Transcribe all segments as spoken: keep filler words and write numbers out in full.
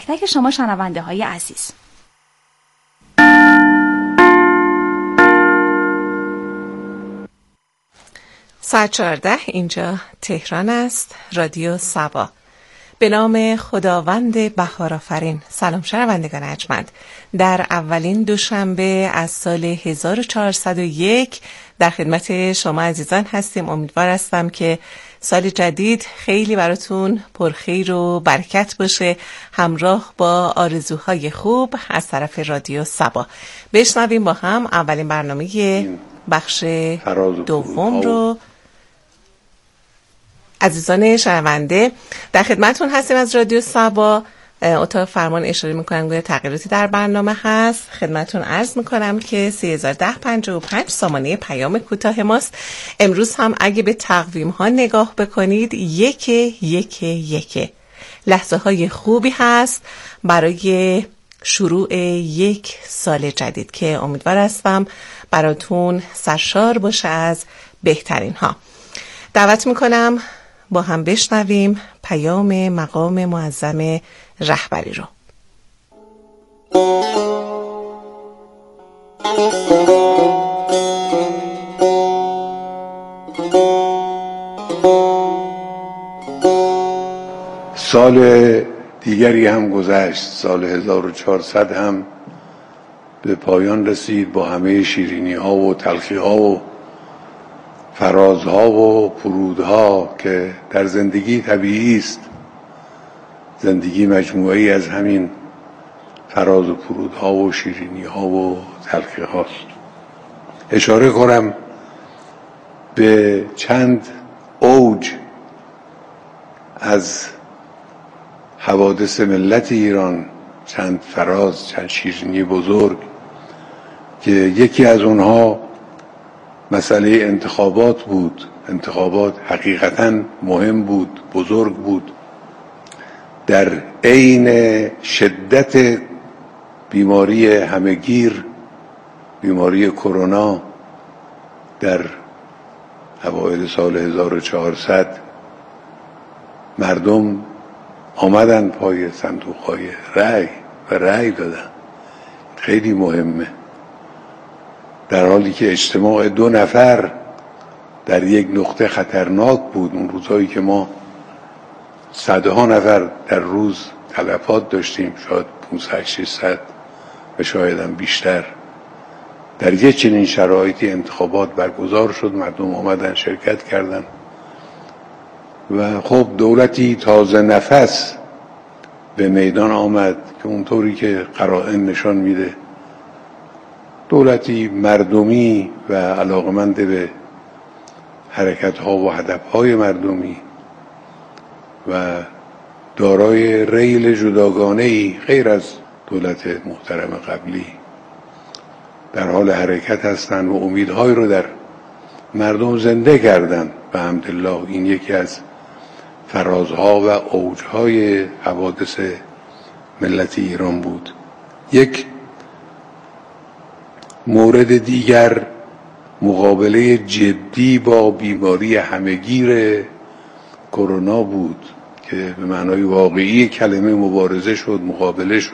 تک تک شما شنونده های عزیز. ساعت چهارده اینجا تهران است. رادیو سبا. به نام خداوند بهارآفرین. سلام شنوندگان ارجمند. در اولین دوشنبه از سال هزار و چهارصد و یک در خدمت شما عزیزان هستیم. امیدوار هستم که سال جدید خیلی براتون پرخیر و برکت باشه، همراه با آرزوهای خوب از طرف رادیو سبا. بشنویم با هم اولین برنامه بخش دوم رو. عزیزان شنونده در خدمتون هستیم از رادیو سبا. اتاق فرمان اشاره میکنن گویا تغییراتی در برنامه هست. خدمتون عرض میکنم که سه هزار و ده پنجاه و پنج سامانه پیام کوتاه ماست. امروز هم اگه به تقویم ها نگاه بکنید یک یک یک لحظه های خوبی هست برای شروع یک سال جدید که امیدوار هستم براتون سرشار باشه از بهترین ها. دعوت میکنم با هم بشنویم پیام مقام معظم رهبری رو. سال دیگری هم گذشت، سال هزار و چهارصد هم به پایان رسید با همه شیرینی ها و تلخی ها و فرازها و فرودها که در زندگی طبیعی است. زندگی مجموعی از همین فراز و فرودها و شیرینی ها و تلخی هاست. اشاره کنم به چند اوج از حوادث ملت ایران، چند فراز، چند شیرینی بزرگ که یکی از اونها مسئله انتخابات بود. انتخابات حقیقتاً مهم بود، بزرگ بود. در عین شدت بیماری همهگیر، بیماری کرونا در اوایل سال هزار و چهارصد، مردم آمدن پای صندوق‌های رأی و رأی دادن. خیلی مهمه. در حالی که اجتماع دو نفر در یک نقطه خطرناک بود. اون روزهایی که ما صدها نفر در روز تلفات داشتیم، شاید پانصد ششصد و شاید هم بیشتر. در یک چنین شرایطی انتخابات برگزار شد، مردم آمدن شرکت کردن و خب دولتی تازه نفس به میدان آمد که اونطوری که قرائن نشان میده دولتی مردمی و علاقمند به حرکت‌ها و هدف‌های مردمی و دارای ریل جداگانه‌ای غیر از دولت محترم قبلی در حال حرکت هستند و امیدهای رو در مردم زنده کردند. به حمدالله این یکی از فرازها و اوجهای حوادث ملت ایران بود. یک مورد دیگر مقابله جدی با بیماری همهگیر کرونا بود که به معنای واقعی کلمه مبارزه شد، مقابله شد.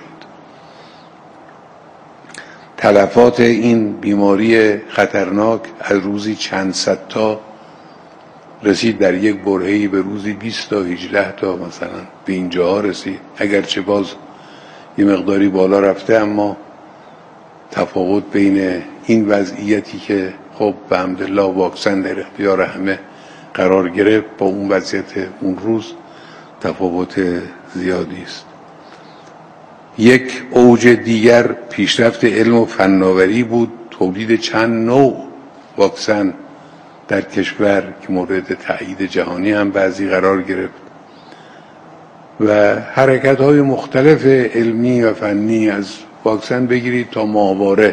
تلفات این بیماری خطرناک از روزی چند صد تا رسید در یک برهه‌ای به روزی بیست تا هجده تا مثلا به اینجا رسید. اگرچه باز یه مقداری بالا رفته، اما تفاوت بین این وضعیتی که خب به حمدالله واکسن در اختیار همه قرار گرفت با اون وضعیت اون روز تفاوت زیادی است. یک اوج دیگر پیشرفت علم و فناوری بود، تولید چند نوع واکسن در کشور که مورد تایید جهانی هم بعضی قرار گرفت و حرکت‌های مختلف علمی و فنی، از واکسن بگیرید تا ماهواره،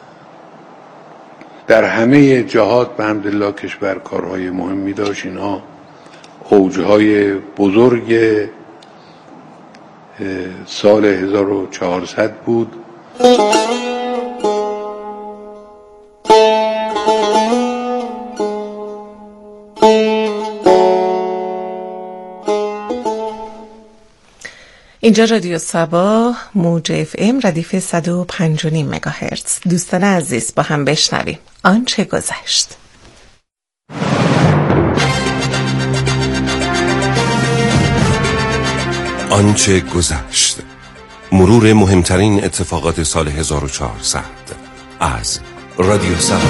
در همه جهات به حمدالله کشور کارهای مهمی داشت. اینها اوجهای بزرگ سال هزار و چهارصد بود. اینجا رادیو سبا موج اف ام ردیف صد و پنج و نیم مگاهرتز. دوستان عزیز با هم بشنویم آنچه گذشت. آنچه گذشت، مرور مهمترین اتفاقات سال هزار و چهارصد از رادیو سبا.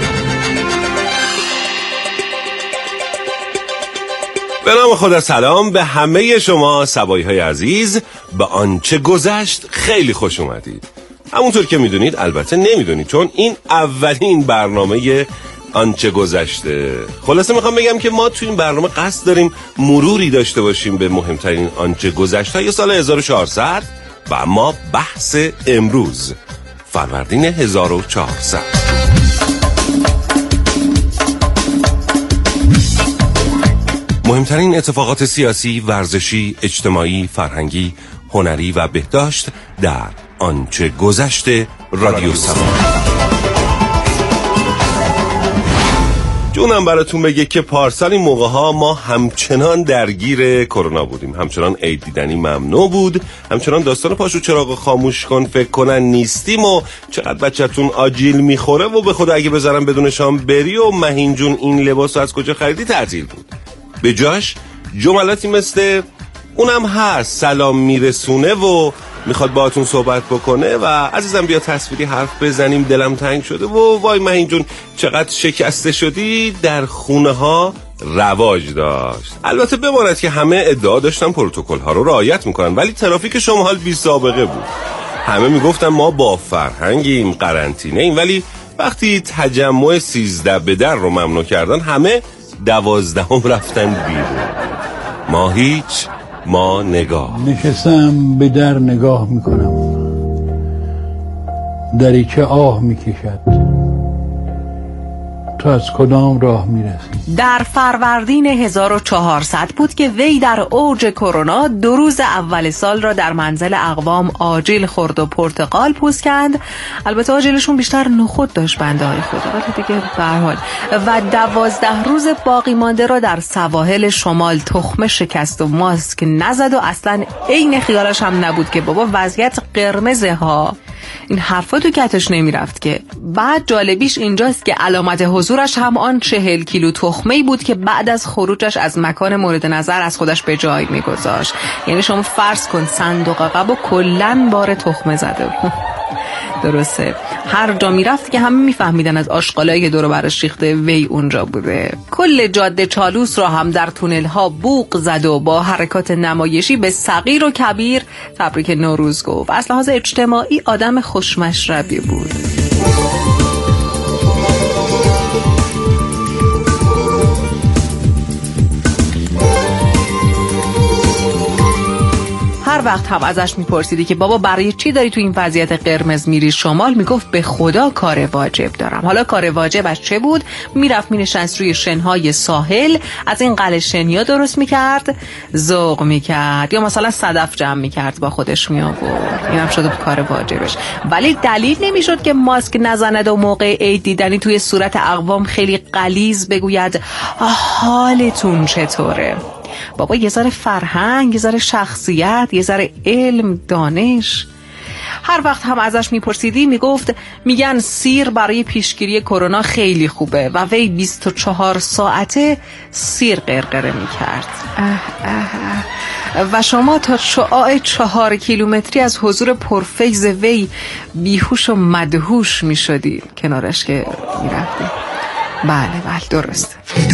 به نام خدا، سلام به همه شما سبایی های عزیز. به آنچه گذشت خیلی خوش اومدید. همونطور که میدونید، البته نمیدونید چون این اولین برنامه آنچه گذشته. خلاصه میخوام بگم که ما تو این برنامه قصد داریم مروری داشته باشیم به مهمترین آنچه گذشته های سال هزار و چهارصد و اما بحث امروز فروردین هزار و چهارصد. مهمترین اتفاقات سیاسی، ورزشی، اجتماعی، فرهنگی، هنری و بهداشت در آنچه گذشته رادیو سبا. جونم براتون بگه که پارسال این موقع ها ما همچنان درگیر کرونا بودیم، همچنان عید دیدنی ممنوع بود، همچنان داستان پاشو چراغ خاموش کن فکر کنن نیستیم و چقدر بچه‌تون آجیل میخوره و به خدا اگه بذارم بدون شام بری و مهین جون این لباسو از کجا خریدی تعطیل بود. به جاش جملاتی مثل اونم هست سلام میرسونه و میخواد باهاتون صحبت بکنه و عزیزم بیا تصویری حرف بزنیم دلم تنگ شده و وای مهین جون چقدر شکسته شدی در خونه ها رواج داشت. البته بماند که همه ادعا داشتن پروتکل ها رو رعایت میکنن، ولی ترافیک شمال بی سابقه بود. همه میگفتن ما با فرهنگیم، قرنطینه ایم، ولی وقتی تجمع سیزده به در رو ممنوع کردن همه دوازدهم رفتن بیرون. ما هیچ، ما نگاه. نشستم به در نگاه میکنم، دریچه آه میکشد، تو از کدام راه میرسی؟ در فروردین هزار و چهارصد بود که وی در اوج کرونا دو روز اول سال را در منزل اقوام آجیل خورد و پرتقال پوست کند. البته آجیلشون بیشتر نخود داشت بنده های خدا، ولی دیگه به هر حال. و دوازده روز باقی مانده را در سواحل شمال تخمه شکست و ماسک نزد و اصلا عین خیالش هم نبود که بابا وضعیت قرمزه ها. این حرفا تو کتش نمی رفت که. بعد جالبیش اینجاست که علامت حضورش هم آن چهل کیلو تخمه‌ای بود که بعد از خروجش از مکان مورد نظر از خودش به جای می گذاشت. یعنی شما فرض کن صندوق عقب و کلن بار تخمه زده بود. درسته، هر جا می رفت که همه می فهمیدن از آشغالایی که دور برش ریخته وی اونجا بوده. کل جاده چالوس را هم در تونل ها بوق زد و با حرکات نمایشی به صغیر و کبیر تبریک نوروز گفت. از لحاظ اجتماعی آدم خوشمشربی بود. هر وقت هم ازش میپرسیدی که بابا برای چی داری تو این وضعیت قرمز میری شمال، میگفت به خدا کار واجب دارم. حالا کار واجبش چه بود؟ میرفت مینشست روی شنهای ساحل، از این قلعه شنیا درست میکرد، ذوق میکرد، یا مثلا صدف جمع میکرد با خودش میآورد. اینم شده بود کار واجبش. ولی دلیل نمیشد که ماسک نزند و موقع عید دیدنی توی صورت اقوام خیلی غلیظ بگوید حالتون چطوره؟ بابا یه ذره فرهنگ، یه ذره شخصیت، یه ذره علم، دانش. هر وقت هم ازش میپرسیدی میگفت میگن سیر برای پیشگیری کرونا خیلی خوبه و وی بیست و چهار ساعته سیر قرقره میکرد. اه اه اه. و شما تا شعاع چهار کیلومتری از حضور پرفیض وی بیهوش و مدهوش میشدی کنارش که میرفتی. بله بله درست.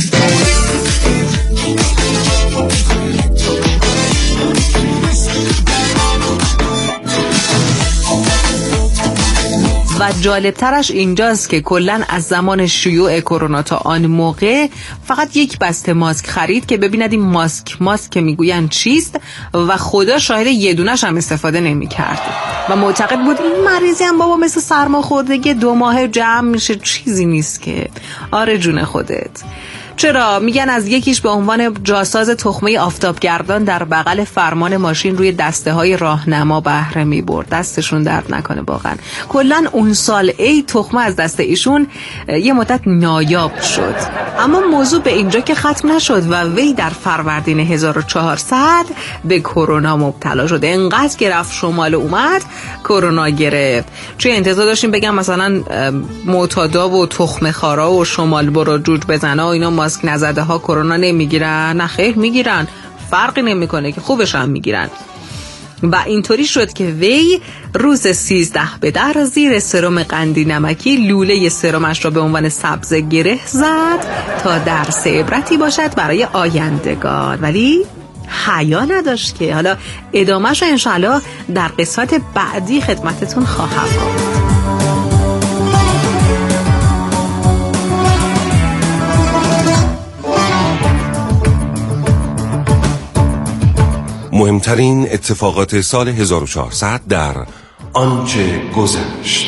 و جالبترش اینجاست که کلن از زمان شیوع کرونا تا آن موقع فقط یک بسته ماسک خرید که ببیند این ماسک ماسک که میگوین چیست و خدا شاهد یه دونش هم استفاده نمی کرد و معتقد بود این مریضی هم بابا مثل سرماخوردگی دو ماه جمع میشه، چیزی نیست که. آره جون خودت. چرا؟ میگن از یکیش به عنوان جاساز تخمه آفتابگردان در بغل فرمان ماشین روی دسته های راهنما بهره میبرد. دستشون درد نکنه واقعا. کلا اون سال ای تخمه از دست ایشون یه مدت نایاب شد. اما موضوع به اینجا که ختم نشد و وی در فروردین هزار و چهارصد به کرونا مبتلا شد. انقدر که رفت شمال اومد کرونا گرفت. چه انتظار داشتیم بگم مثلا معتادا و تخم خارا و شمال برو جوج بزنه و اینا ماسک نزده ها کرونا نمیگیرن؟ نه خیر میگیرن، فرقی نمیکنه که خوبش هم میگیرن. و اینطوری شد که وی روز سیزده به در زیر سرم قندی نمکی لوله سرمش را به عنوان سبزه گره زد تا درس عبرتی باشد برای آیندگان، ولی حیا نداشت که. حالا ادامهش رو انشاءالله در قسمت بعدی خدمتتون خواهم آورد. مهمترین اتفاقات سال هزار و چهارصد در آنچه گذشت.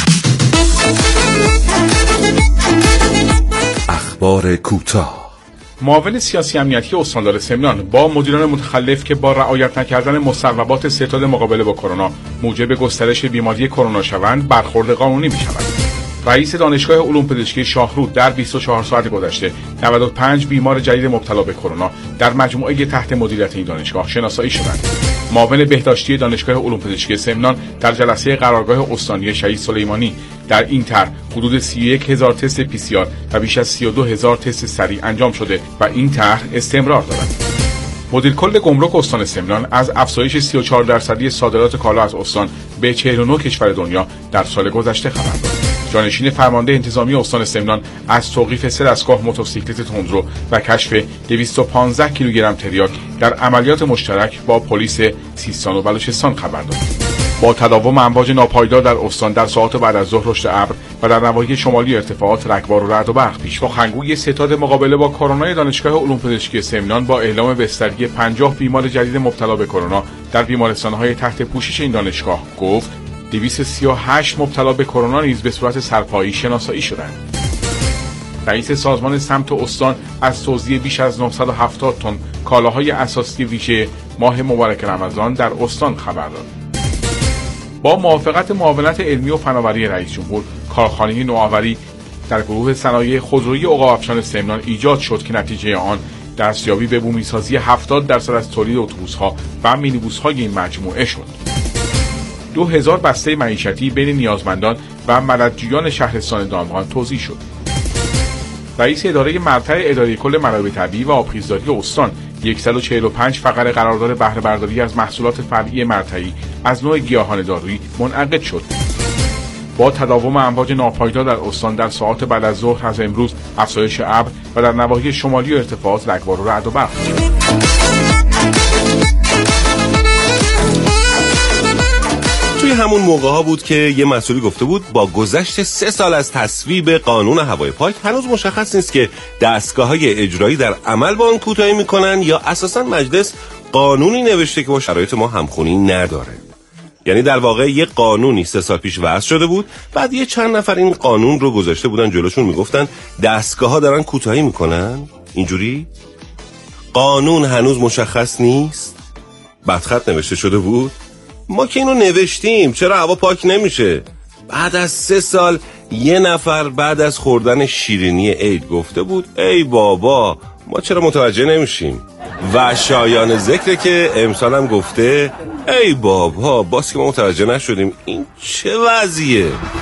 اخبار کوتاه. معاون سیاسی امنیتی استاندار سمنان با مدیران متخلف که با رعایت نکردن مصوبات ستاد مقابله با کرونا موجب گسترش بیماری کرونا شوند برخورد قانونی می‌شود. رئیس دانشگاه علوم پزشکی شاهرود در بیست و چهار ساعت گذشته نود و پنج بیمار جدید مبتلا به کرونا در مجموعه تحت مدیریت این دانشگاه شناسایی شدند. معاون بهداشتی دانشگاه علوم پزشکی سمنان در جلسه قرارگاه استانی شهید سلیمانی در این طرح حدود سی و یک هزار تست پی سی آر و بیش از سی و دو هزار تست سریع انجام شده و این طرح استمرار دارد. مدیر کل گمرک استان سمنان از افزایش سی و چهار درصدی صادرات کالا از استان به چهل و نه کشور دنیا در سال گذشته خبر داد. جانشین فرمانده انتظامی استان سمنان از توقیف سه دستگاه موتورسیکلت تندرو و کشف دویست و پانزده کیلوگرم تریاک در عملیات مشترک با پلیس سیستان و بلوچستان خبر داد. با تداوم امواج ناپایدار در استان در ساعات بعد از ظهر رشد ابر و در نواحی شمالی ارتفاعات رگبار و رعد و برق پیش سخنگوی ستاد مقابله با کرونا دانشگاه علوم پزشکی سمنان با اعلام بستری پنجاه بیمار جدید مبتلا به کرونا در بیمارستان‌های تحت پوشش این دانشگاه گفت دویست و سی و هشت مبتلا به کرونا نیز به صورت سرپایی شناسایی شدند. رئیس سازمان سمت استان از توزیع بیش از نهصد و هفتاد تن کالاهای اساسی ویژه ماه مبارک رمضان در استان خبر داد. با موافقت معاونت علمی و فناوری رئیس جمهور، کارخانه نوآوری در گروه صنایع خودرویی عقاب‌افشان سمنان ایجاد شد که نتیجه آن دستیابی به بومی‌سازی هفتاد درصد از تولید اتوبوس‌ها و مینیبوس‌های این مجموعه شد. دو هزار بسته معیشتی بین نیازمندان و مددجویان شهرستان دامغان توزیع شد. رئیس اداره مرتع اداره کل منابع طبیعی و آبخیزداری استان صد و چهل و پنج فقره قرارداد بهره برداری از محصولات فرعی مرتعی از نوع گیاهان دارویی منعقد شد. با تداوم امواج ناپایدار در استان در ساعات بعد از ظهر از امروز افزایش ابر و در نواحی شمالی ارتفاعات رگبار و رعد و برق. توی همون موقع ها بود که یه مسئولی گفته بود با گذشت سه سال از تصویب قانون هوای پاک هنوز مشخص نیست که دستگاه‌های اجرایی در عمل با آن کوتاهی میکنن یا اساساً مجلس قانونی نوشته که با شرایط ما همخونی نداره. یعنی در واقع یه قانونی سه سال پیش وضع شده بود، بعد یه چند نفر این قانون رو گذاشته بودن جلوشون، میگفتن دستگاه‌ها دارن کوتاهی میکنن. اینجوری قانون هنوز مشخص نیست، بدخط نوشته شده بود. ما که اینو نوشتیم، چرا هوا پاک نمیشه؟ بعد از سه سال یه نفر بعد از خوردن شیرینی عید گفته بود ای بابا ما چرا متوجه نمیشیم؟ و شایان ذکره که امسال هم گفته ای بابا باز که ما متوجه نشدیم. این چه وضعیه؟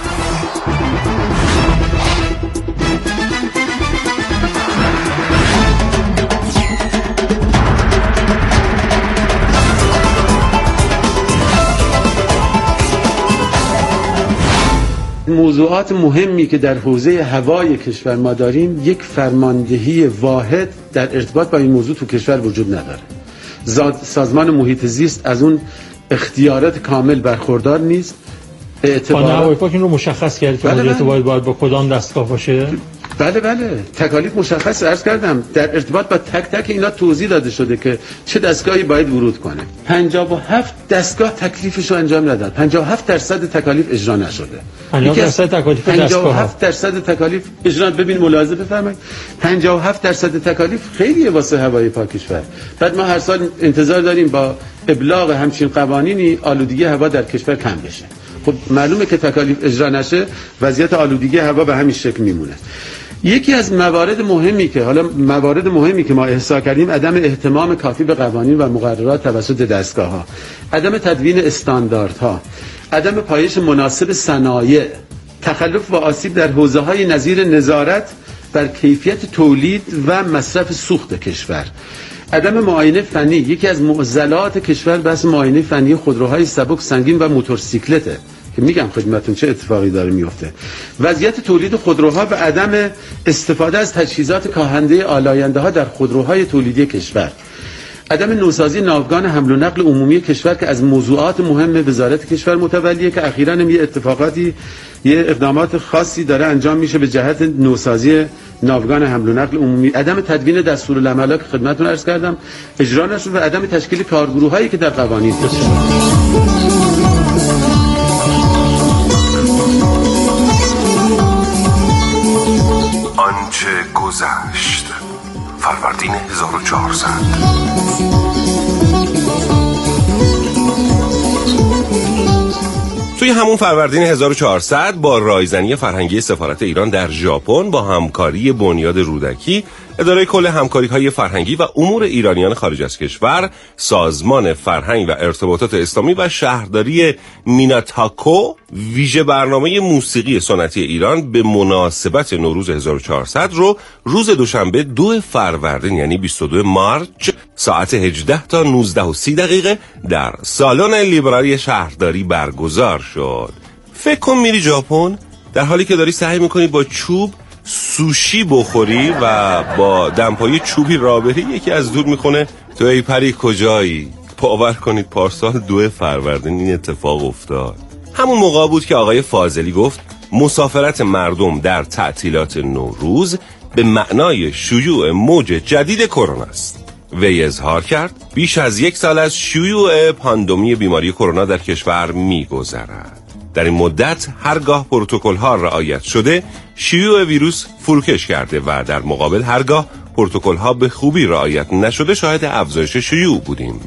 موضوعات مهمی که در حوزه هوای کشور ما داریم، یک فرماندهی واحد در ارتباط با این موضوع تو کشور وجود نداره. سازمان محیط زیست از اون اختیارات کامل برخوردار نیست. خانه هوای پاک این رو مشخص کرد که مدیریت باید باید با کدام دستگاه باشه؟ بله بله تکالیف مشخص عرض کردم، در ارتباط با تک تک اینا توضیح داده شده که چه دستگاهی باید ورود کنه. پنجاه و هفت دستگاه تکلیفش رو انجام نداد، پنجاه و هفت درصد تکالیف اجرا نشده. پنجاه درصد تکالیف دستگاه پنجاه و هفت درصد تکالیف اجرا. ببین ملاحظه بفرمایید، پنجاه و هفت درصد تکالیف خیلیه واسه هوای پاک کشور. بعد ما هر سال انتظار داریم با ابلاغ همچین قوانینی آلودگی هوا در کشور کم بشه. خب معلومه که تکالیف اجرا نشه وضعیت آلودگی هوا به همین شکل میمونه. یکی از موارد مهمی که حالا موارد مهمی که ما احصا کردیم عدم اهتمام کافی به قوانین و مقررات توسط دستگاه‌ها، عدم تدوین استانداردها، عدم پایش مناسب صنایع، تخلف و آسیب در حوزه‌های نظیر نظارت بر کیفیت تولید و مصرف سوخت کشور، عدم معاینه فنی. یکی از معضلات کشور بحث معاینه فنی خودروهای سبک، سنگین و موتورسیکلته که میگم خدمتتون چه اتفاقی داره میفته. وضعیت تولید خودروها و عدم استفاده از تجهیزات کاهنده آلاینده ها در خودروهای تولیدی کشور، عدم نوسازی ناوگان حمل و نقل عمومی کشور که از موضوعات مهم وزارت کشور متولیه که اخیراً هم یه اتفاقاتی یه اقدامات خاصی داره انجام میشه به جهت نوسازی ناوگان حمل و نقل عمومی، عدم تدوین دستورالعمل که خدمتتون عرض کردم اجرا نشد و عدم تشکیل کارگروهایی که در قوانین هست. آنچه گذشت فروردین هزار و چهارصد. توی همون فروردین هزار و چهارصد با رایزنی فرهنگی سفارت ایران در ژاپن با همکاری بنیاد رودکی، اداره کل همکاری‌های فرهنگی و امور ایرانیان خارج از کشور، سازمان فرهنگ و ارتباطات اسلامی و شهرداری میناتاکو ویژه برنامه موسیقی سنتی ایران به مناسبت نوروز هزار و چهارصد رو روز دوشنبه دو فروردین یعنی بیست و دو مارس ساعت هجده تا نوزده و سی دقیقه در سالن لیبراری شهرداری برگزار شد. فکر کن میری ژاپن در حالی که داری سعی میکنی با چوب سوشی بخوری و با دمپایی چوبی راه بری، یکی از دور میخونه تو ای پری کجایی؟ باور کنید پارسال دو فروردین این اتفاق افتاد. همون موقع بود که آقای فاضلی گفت مسافرت مردم در تعطیلات نوروز به معنای شیوع موج جدید کرونا است. وی اظهار کرد بیش از یک سال از شیوع پاندمی بیماری کرونا در کشور میگذرد. در این مدت هرگاه پروتکل‌ها رعایت شده شیوع ویروس فروکش کرده و در مقابل هرگاه پروتکل‌ها به خوبی رعایت نشده شاهد افزایش شیوع بودیم.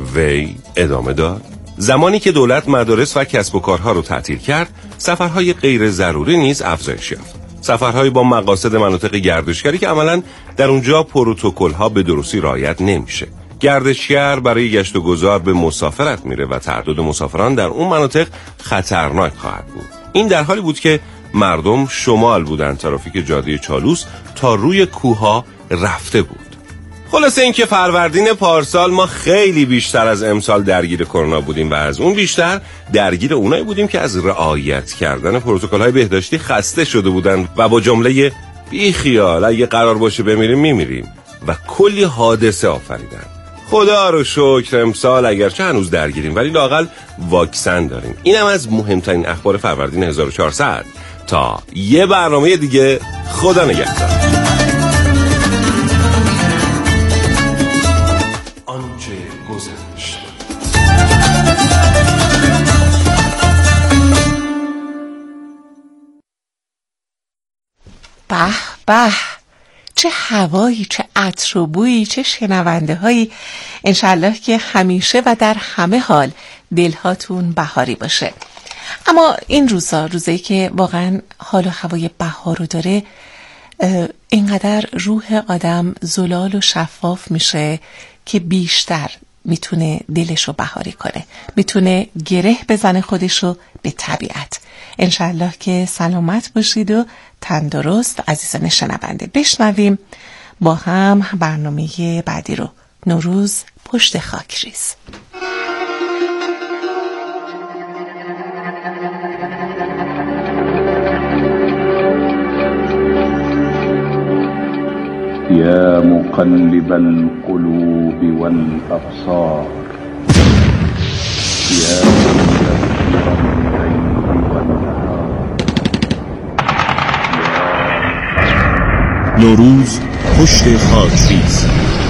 وی ادامه داد زمانی که دولت مدارس و کسب و کارها رو تعطیل کرد سفرهای غیر ضروری نیز افزایش یافت. سفرهای با مقاصد مناطق گردشگری که عملاً در اونجا پروتکل‌ها به درستی رعایت نمیشه. گردشگر برای گشت و گذار به مسافرت میره و تعداد مسافران در اون مناطق خطرناک خواهد بود. این در حالی بود که مردم شمال بودن، ترافیک جاده چالوس تا روی کوها رفته بود. خلاصه اینکه فروردین پارسال ما خیلی بیشتر از امسال درگیر کرونا بودیم و از اون بیشتر درگیر اونایی بودیم که از رعایت کردن پروتکل‌های بهداشتی خسته شده بودن و با جمله بی خیال اگه قرار باشه بمیریم میمیریم و کلی حادثه آفریدن. خدا رو شکر امسال اگرچه هنوز درگیریم ولی لااقل واکسن داریم. اینم از مهمترین اخبار فروردین هزار و چهارصد. تا یه برنامه دیگه، خدا نگهدار. آنچه گذشت. به به، چه هوایی، چه عطر و بویی، چه شنونده هایی. انشالله که همیشه و در همه حال دلهاتون بهاری باشه. اما این روزا روزایی که واقعا حال و هوای بهار رو داره، اینقدر روح آدم زلال و شفاف میشه که بیشتر میتونه دلشو بهاری کنه، میتونه گره بزنه خودشو به طبیعت. انشالله که سلامت باشید و تندرست عزیزان شنونده. بشنویم با هم برنامه بعدی رو. نوروز پشت خاک ریز. يا مقلب القلوب والأبصار يا مدبر الليل والنهار يا نوروز پشت خاکریز.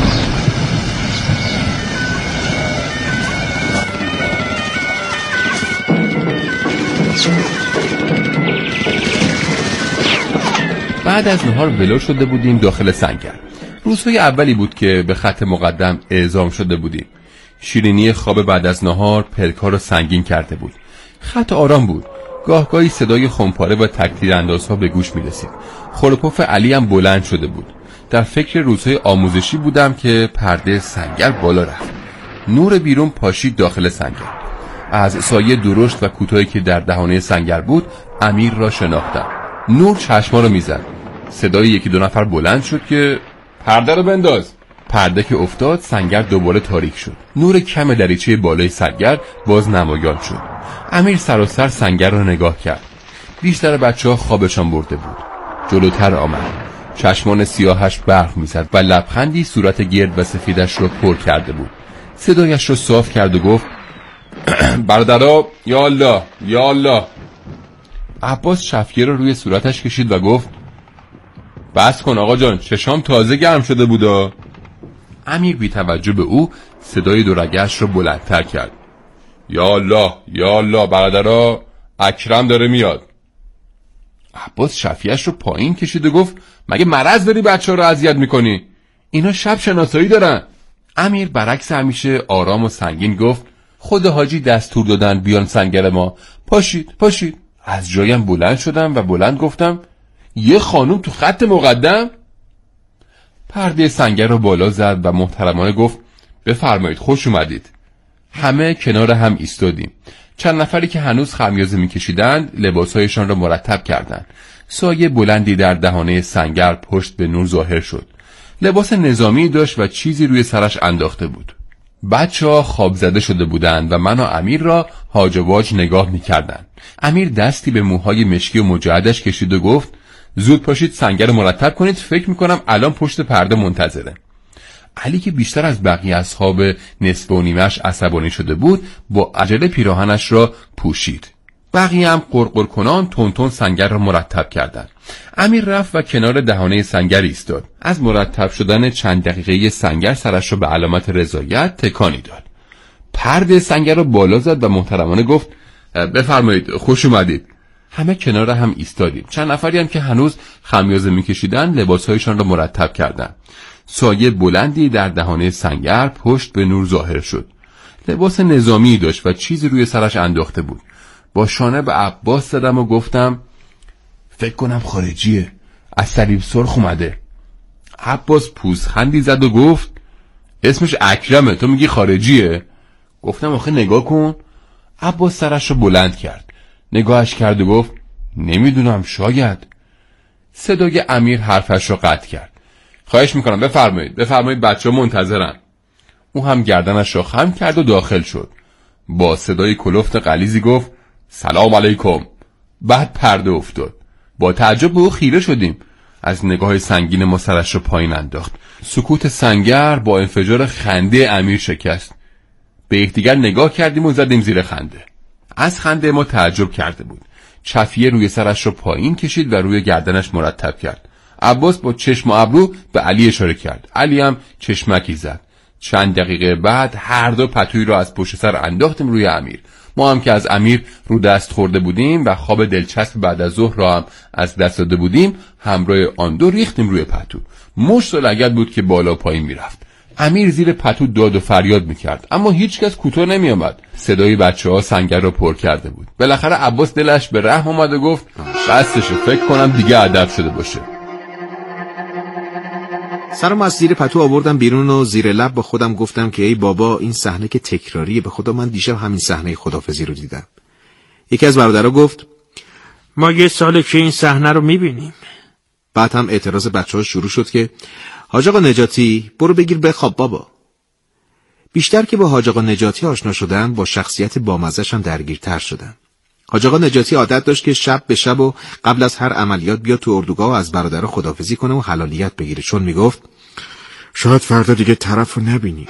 بعد از نهار ولو شده بودیم داخل سنگر. روزهای اولی بود که به خط مقدم اعزام شده بودیم. شیرینی خواب بعد از نهار پلک‌ها رو سنگین کرده بود. خط آرام بود. گاهگاهی صدای خمپاره و تکتیر اندازها به گوش می‌رسید. خورپف علی هم بلند شده بود. در فکر روزهای آموزشی بودم که پرده سنگر بالا رفت. نور بیرون پاشید داخل سنگر. از سایه درشت و کوتاهی که در دهانه سنگر بود امیر را شناختم. نور چشما رو میزد. صدای یکی دو نفر بلند شد که پرده رو بنداز. پرده که افتاد سنگر دوباره تاریک شد. نور کم دریچه بالای سنگر باز نمایان شد. امیر سراسر سنگر را نگاه کرد. بیشتر بچه ها خوابشان برده بود. جلوتر آمد. چشمان سیاهش برق میزد و لبخندی صورت گرد و سفیدش را پر کرده بود. صدایش را صاف کرد و گفت برادرها یا الله یا الله. عباس شفیه رو روی صورتش کشید و گفت بس کن آقا جان، چشام تازه گرم شده بودا. امیر بی توجه به او صدای دورگه‌اش رو بلندتر کرد. یا الله یا الله برادرها، اکرم داره میاد. عباس شفیه‌اش رو پایین کشید و گفت مگه مرض داری بچه‌ها رو اذیت میکنی؟ اینا شب شناسایی دارن. امیر برعکس همیشه آرام و سنگین گفت خود حاجی دستور دادن بیان سنگر ما. پاشید پاشید. از جایم بلند شدم و بلند گفتم یه خانوم تو خط مقدم؟ پرده سنگر رو بالا زد و محترمانه گفت بفرمایید خوش اومدید. همه کنار هم ایستادیم. چند نفری که هنوز خمیازه میکشیدند لباسهایشان را مرتب کردند. سایه بلندی در دهانه سنگر پشت به نور ظاهر شد. لباس نظامی داشت و چیزی روی سرش انداخته بود. بچه ها خواب زده شده بودند و من و امیر را هاج و واج نگاه میکردند. امیر دستی به موهای مشکی و مجعدش کشید و گفت زود پاشید سنگر رو مرتب کنید، فکر میکنم الان پشت پرده منتظره. علی که بیشتر از بقیه اصحاب نصف و نیمش عصبانی شده بود با عجله پیراهنش را پوشید. بقیه هم قرقر کنان تون تون سنگر را مرتب کردند. امیر رفت و کنار دهانه سنگر ایستاد. از مرتب شدن چند دقیقه سنگر سرش را به علامت رضایت تکانی داد. پرده سنگر را بالا زد و محترمانه گفت بفرمایید خوش اومدید. همه کنار هم ایستادیم. چند نفری هم که هنوز خمیازه میکشیدن لباسهایشان را مرتب کردند. سایه بلندی در دهانه سنگر پشت به نور ظاهر شد. لباس نظامی داشت و چیزی روی سرش انداخته بود. با شانه به عباس زدم و گفتم فکر کنم خارجیه، از صلیب سرخ اومده. عباس پوزخندی زد و گفت اسمش اکرمه، تو میگی خارجیه؟ گفتم آخه نگاه کن. عباس سرش رو بلند کرد، نگاهش کرد و گفت نمیدونم، شاید. صدای امیر حرفش رو قطع کرد. خواهش میکنم بفرمایید بفرمایید بچه ها منتظرن. او هم گردنش رو خم کرد و داخل شد. با صدای کلفت غلیظی گفت سلام علیکم. بعد پرده افتاد. با تعجب به او خیره شدیم. از نگاه سنگین ما سرش رو پایین انداخت. سکوت سنگر با انفجار خنده امیر شکست. به یکدیگر نگاه کردیم و زدیم زیر خنده. از خنده ما تعجب کرده بود. چفیه روی سرش رو پایین کشید و روی گردنش مرتب کرد. عباس با چشم و ابرو به علی اشاره کرد. علی هم چشمکی زد. چند دقیقه بعد هر دو پتویی را از پشت سر انداختیم روی امیر. ما هم که از امیر رو دست خورده بودیم و خواب دلچسب بعد از ظهر را هم از دست داده بودیم، همراه آن دو ریختیم روی پتو. مشت و لگد بود که بالا پایین میرفت. امیر زیر پتو داد و فریاد میکرد، اما هیچ کس کوتاه نمی آمد. صدای بچه ها سنگر را پر کرده بود. بالاخره عباس دلش به رحم آمد و گفت بسشه، فکر کنم دیگه ادب شده باشه. سرم از زیر پتو آوردم بیرون و زیر لب با خودم گفتم که ای بابا، این صحنه که تکراریه. به خدا من دیشب همین صحنه خدافظی رو دیدم. یکی از برادرها گفت ما یه ساله که این صحنه رو میبینیم. بعد هم اعتراض بچه‌ها شروع شد که حاج آقا نجاتی برو بگیر بخواب بابا. بیشتر که با حاج آقا نجاتی آشنا شدم، با شخصیت بامزه‌ش هم درگیرتر شدم. حاج آقا نجاتی عادت داشت که شب به شب و قبل از هر عملیات بیاد تو اردوگاه و از برادرها خداحافظی کنه و حلالیت بگیره، چون میگفت شاید فردا دیگه طرفو نبینی.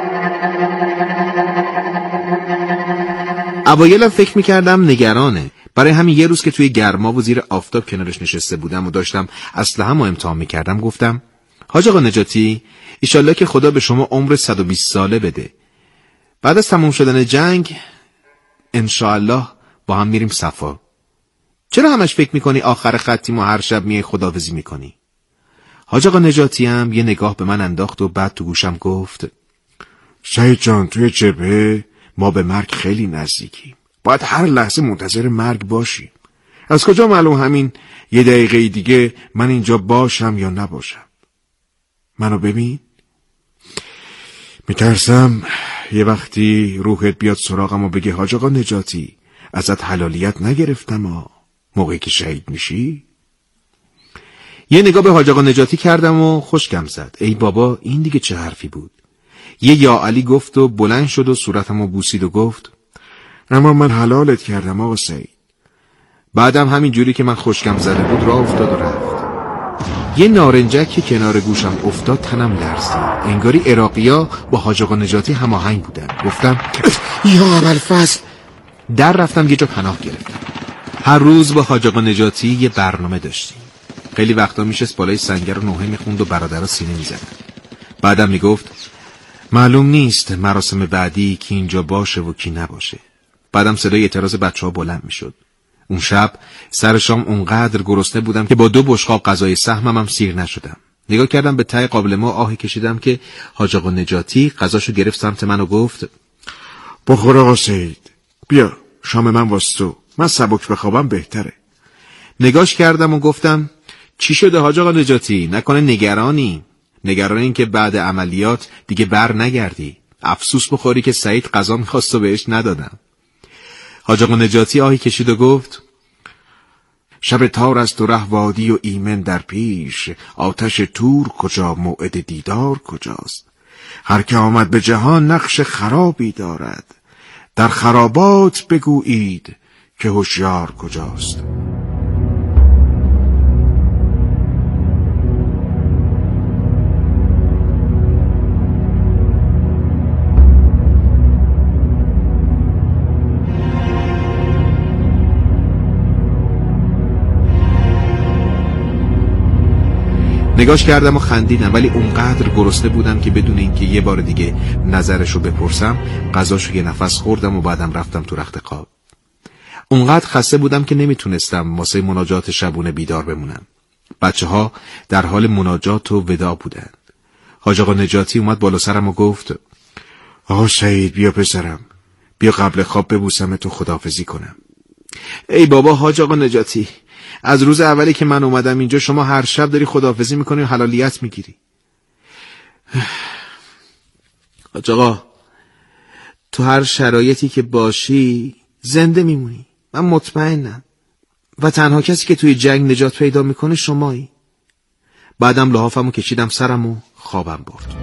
اوایلم فکر میکردم نگرانه، برای همین یه روز که توی گرما و زیر آفتاب کنارش نشسته بودم و داشتم اسلحه‌مو امتحان می‌کردم گفتم حاج آقا نجاتی، ایشالله که خدا به شما عمر صد و بیست ساله بده. بعد از تموم شدن جنگ انشاءالله با هم میریم صفا. چرا همش فکر میکنی آخر ختیم و هر شب میای خداحافظی میکنی؟ حاج آقا نجاتی هم یه نگاه به من انداخت و بعد تو گوشم گفت سعید جان، توی جبهه ما به مرگ خیلی نزدیکیم. باید هر لحظه منتظر مرگ باشیم. از کجا معلوم همین یه دقیقه دیگه من اینجا باشم یا نباشم؟ منو ببین. میترسم یه وقتی روحت بیاد سراغم و بگه حاج آقا نجاتی ازت حلالیت نگرفتم ها، موقعی که شهید میشی. یه نگاه به حاج آقا نجاتی کردم و خشکم زد. ای بابا، این دیگه چه حرفی بود؟ یه یا علی گفت و بلند شد و صورتمو بوسید و گفت اما من حلالت کردم آقا سعید. بعدم همین جوری که من خشکم زده بود راه افتاد و رفت. یه نارنجک که کنار گوشم افتاد تنم لرزید. انگاری عراقیا با حاج آقا نجاتی هماهنگ بودن. گفتم یا ابوالفضل. در رفتم یه جا پناه گرفتم. هر روز با حاج آقا نجاتی یه برنامه داشتیم. خیلی وقتا میشست بالای سنگر و نوحه میخوند و برادرها سینه میزدن. بعدم میگفت معلوم نیست مراسم بعدی کی اینجا باشه و کی نباشه. بعدم صدای اعتراض بچه‌ها بلند میشد. اون شب سر شام اونقدر گرسنه بودم که با دو بشقاب غذای سهمم هم سیر نشدم. نگاه کردم به ته قابل ما، آهی کشیدم که حاج آقا نجاتی غذاشو گرفت سمت من و گفت بخور آقا سعید، بیا شام من واسه تو، من سبک بخوابم بهتره. نگاش کردم و گفتم چی شده حاج آقا نجاتی؟ نکنه نگرانی؟ نگران این که بعد عملیات دیگه بر نگردی؟ افسوس بخوری که سعید غذا می‌خواست و بهش ندادم. حاج آقا نجاتی آهی کشید و گفت شب تار است و ره وادی و ایمن در پیش، آتش تور کجا موعد دیدار کجاست؟ هر که آمد به جهان نقش خرابی دارد، در خرابات بگویید که هوشیار کجاست. نگاش کردم و خندیدم، ولی اونقدر گرسنه بودم که بدون اینکه یه بار دیگه نظرشو بپرسم غذاشو یه نفس خوردم و بعدم رفتم تو رخت خواب. اونقدر خسته بودم که نمیتونستم واسه مناجات شبونه بیدار بمونم. بچه ها در حال مناجات و وداع بودن. حاج آقا نجاتی اومد بالا سرم و گفت آقا سعید بیا پسرم، بیا قبل خواب ببوسم تو خداحافظی کنم. ای بابا حاج آقا نجاتی، از روز اولی که من اومدم اینجا شما هر شب داری خداحافظی میکنی و حلالیت میگیری. حاج آقا، تو هر شرایطی که باشی زنده میمونی، من مطمئنم، و تنها کسی که توی جنگ نجات پیدا میکنه شمایی. بعدم لحافمو کشیدم سرم و خوابم برد.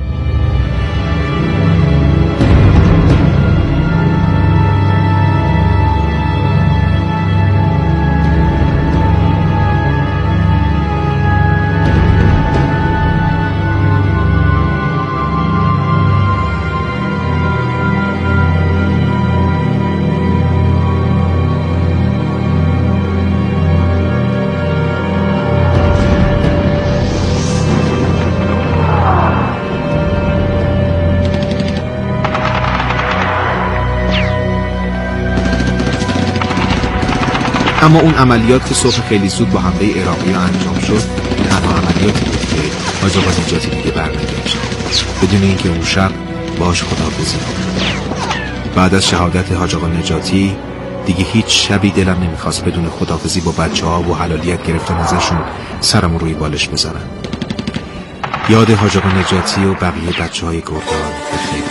اما اون عملیات که صبح خیلی زود با حمله عراقی انجام شد تنها عملیاتی بود که حاج آقا نجاتی دیگه برنگشت بدون اینکه اون شب باهاش خداحافظی کنه. بعد از شهادت حاج آقا نجاتی دیگه هیچ شبی دلم نمیخواست بدون خداحافظی با بچه ها و حلالیت گرفتن ازشون سرم روی بالش بذارم. یاد حاج آقا نجاتی و بقیه بچه های گردان بخیر.